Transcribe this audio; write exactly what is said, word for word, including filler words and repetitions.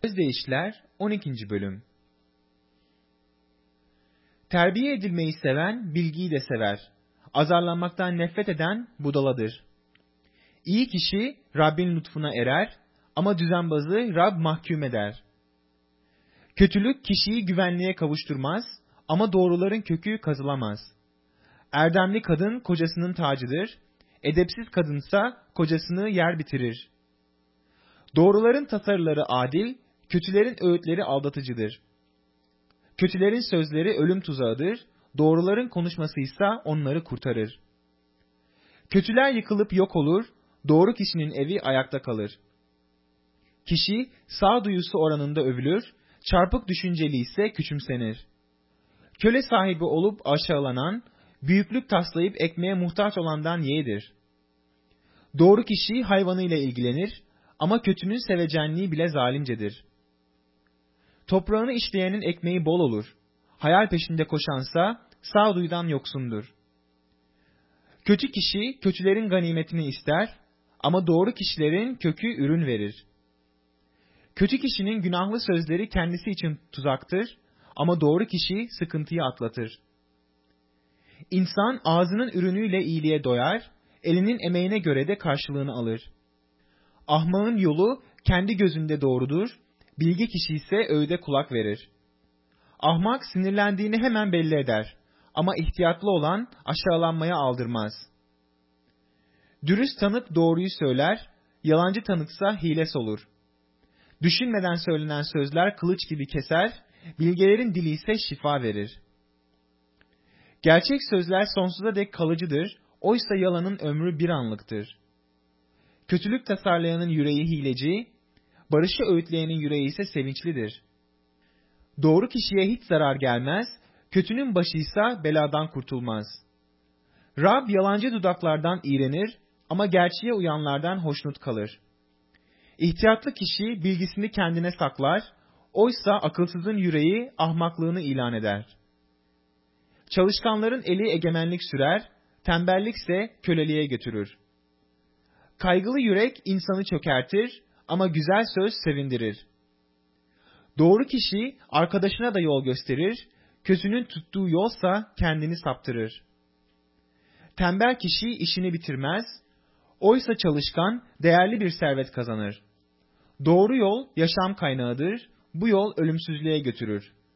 Özdeyişler on ikinci. Bölüm. Terbiye edilmeyi seven bilgiyi de sever. Azarlanmaktan nefret eden budaladır. İyi kişi Rabbin lütfuna erer ama düzenbazı Rab mahkum eder. Kötülük kişiyi güvenliğe kavuşturmaz ama doğruların kökü kazılamaz. Erdemli kadın kocasının tacıdır, edepsiz kadınsa kocasını yer bitirir. Doğruların tasarıları adil, kötülerin öğütleri aldatıcıdır. Kötülerin sözleri ölüm tuzağıdır, doğruların konuşmasıysa onları kurtarır. Kötüler yıkılıp yok olur, doğru kişinin evi ayakta kalır. Kişi sağduyusu oranında övülür, çarpık düşünceli ise küçümsenir. Köle sahibi olup aşağılanan, büyüklük taslayıp ekmeğe muhtaç olandan yeğdir. Doğru kişi hayvanıyla ilgilenir ama kötünün sevecenliği bile zalimcedir. Toprağını işleyenin ekmeği bol olur. Hayal peşinde koşansa sağduyudan yoksundur. Kötü kişi kötülerin ganimetini ister ama doğru kişilerin kökü ürün verir. Kötü kişinin günahlı sözleri kendisi için tuzaktır ama doğru kişi sıkıntıyı atlatır. İnsan ağzının ürünüyle iyiliğe doyar, elinin emeğine göre de karşılığını alır. Ahmağın yolu kendi gözünde doğrudur, bilge kişi ise öğüde kulak verir. Ahmak sinirlendiğini hemen belli eder ama ihtiyatlı olan aşağılanmaya aldırmaz. Dürüst tanık doğruyu söyler, yalancı tanıksa hiles olur. Düşünmeden söylenen sözler kılıç gibi keser, bilgelerin dili ise şifa verir. Gerçek sözler sonsuza dek kalıcıdır, oysa yalanın ömrü bir anlıktır. Kötülük tasarlayanın yüreği hileci, barışı öğütleyenin yüreği ise sevinçlidir. Doğru kişiye hiç zarar gelmez, kötünün başıysa beladan kurtulmaz. Rab yalancı dudaklardan iğrenir ama gerçeğe uyanlardan hoşnut kalır. İhtiyatlı kişi bilgisini kendine saklar, oysa akılsızın yüreği ahmaklığını ilan eder. Çalışkanların eli egemenlik sürer, tembellikse köleliğe götürür. Kaygılı yürek insanı çökertir ama güzel söz sevindirir. Doğru kişi arkadaşına da yol gösterir, kötünün tuttuğu yolsa kendini saptırır. Tembel kişi işini bitirmez, oysa çalışkan değerli bir servet kazanır. Doğru yol yaşam kaynağıdır, bu yol ölümsüzlüğe götürür.